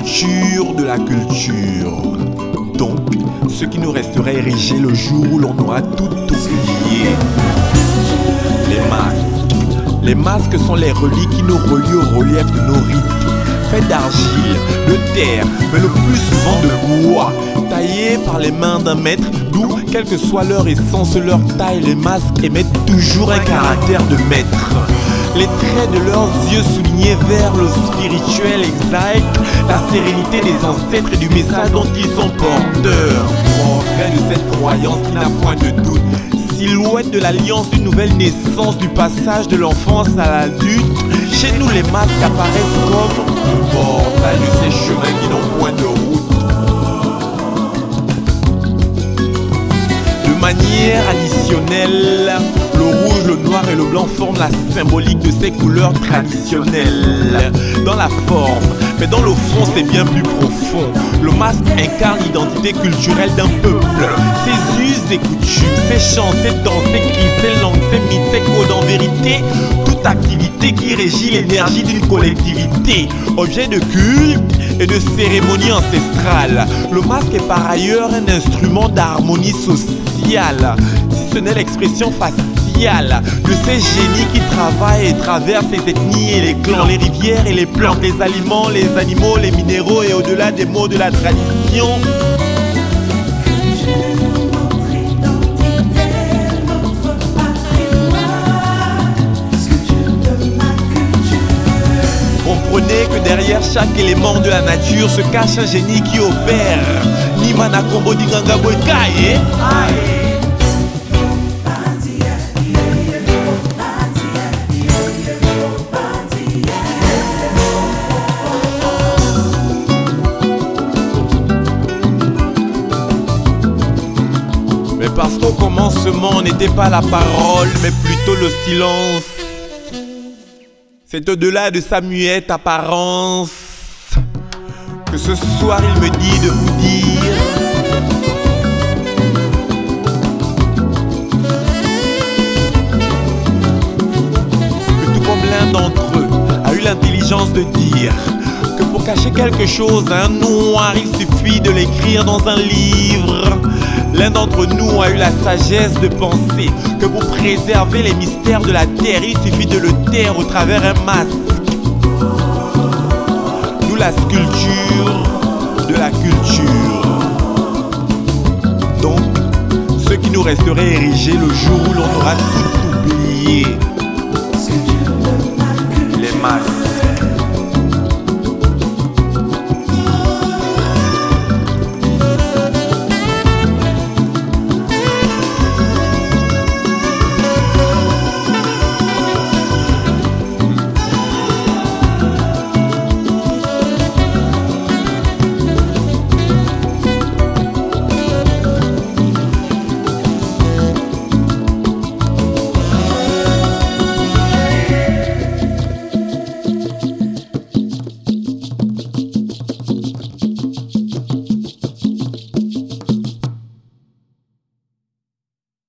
culture de la culture. Donc, ce qui nous resterait érigé le jour où l'on aura tout oublié. Les masques. Les masques sont les reliques qui nous relient au relief de nos rites. Faits d'argile, de terre, mais le plus souvent de bois, taillés par les mains d'un maître, d'où, quelle que soit leur essence, leur taille, les masques émettent toujours un caractère de maître. Les traits de leurs yeux soulignés vers le spirituel exaltent la sérénité des ancêtres et du message dont ils sont porteurs. Portrait de cette croyance qui n'a point de doute, silhouette de l'alliance d'une nouvelle naissance, du passage de l'enfance à l'adulte. Chez nous, les masques apparaissent comme le portail de ces chemins qui n'ont point de route. De manière additionnelle, le rouge, le noir et le blanc forment la symbolique de ces couleurs traditionnelles. Dans la forme, mais dans le fond, c'est bien plus profond. Le masque incarne l'identité culturelle d'un peuple. Ses us et coutumes, ses chants, ses danses, ses cris, ses langues, ses mythes, ses codes. En vérité, toute activité qui régit l'énergie d'une collectivité. Objet de culte et de cérémonie ancestrale. Le masque est par ailleurs un instrument d'harmonie sociale, si ce n'est l'expression faciale de ces génies qui travaillent et traversent les ethnies et les clans, les rivières et les plantes, les aliments, les animaux, les minéraux et au-delà des mots de la tradition. Comprenez que derrière chaque élément de la nature se cache un génie qui opère. Nimana Kombo Dinganga Boykaye. Mais parce qu'au commencement n'était pas la parole, mais plutôt le silence. C'est au-delà de sa muette apparence que ce soir il me dit de vous dire que tout comme l'un d'entre eux a eu l'intelligence de dire que pour cacher quelque chose à un noir, il suffit de l'écrire dans un livre. L'un d'entre nous a eu la sagesse de penser que pour préserver les mystères de la terre, il suffit de le taire au travers un masque. D'où la sculpture de la culture. Donc, ce qui nous resterait érigé le jour où l'on aura tout oublié.